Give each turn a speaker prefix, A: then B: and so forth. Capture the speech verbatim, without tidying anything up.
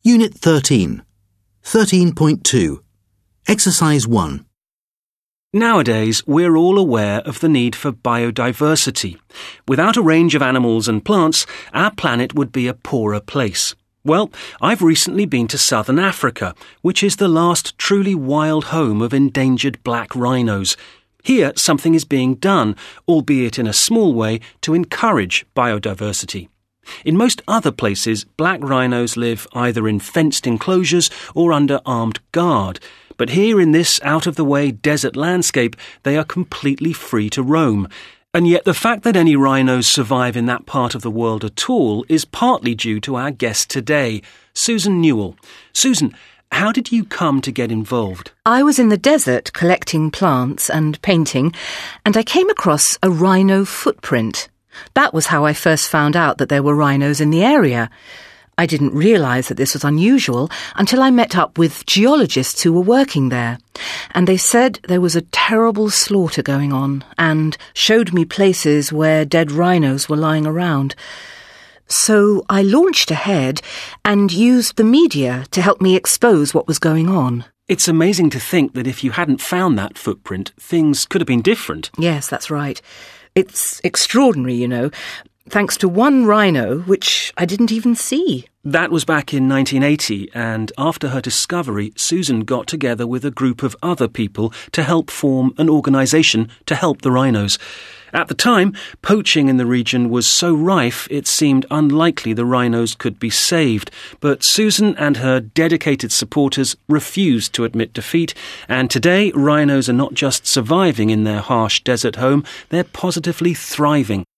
A: Unit thirteen. thirteen point two. Exercise one.
B: Nowadays, we're all aware of the need for biodiversity. Without a range of animals and plants, our planet would be a poorer place. Well, I've recently been to southern Africa, which is the last truly wild home of endangered black rhinos. Here, something is being done, albeit in a small way, to encourage biodiversity. In most other places, black rhinos live either in fenced enclosures or under armed guard. But here in this out-of-the-way desert landscape, they are completely free to roam. And yet the fact that any rhinos survive in that part of the world at all is partly due to our guest today, Susan Newell. Susan, how did you come to get involved?
C: I was in the desert collecting plants and painting, and I came across a rhino footprint. That was how I first found out that there were rhinos in the area. I didn't realise that this was unusual until I met up with geologists who were working there, and they said there was a terrible slaughter going on and showed me places where dead rhinos were lying around. So I launched ahead and used the media to help me expose what was going on.
B: It's amazing to think that if you hadn't found that footprint, things could have been different.
C: Yes, that's right. It's extraordinary, you know, thanks to one rhino, which I didn't even see.
B: That was back in nineteen eighty, and after her discovery, Susan got together with a group of other people to help form an organisation to help the rhinos. At the time, poaching in the region was so rife it seemed unlikely the rhinos could be saved, but Susan and her dedicated supporters refused to admit defeat, and today rhinos are not just surviving in their harsh desert home, they're positively thriving.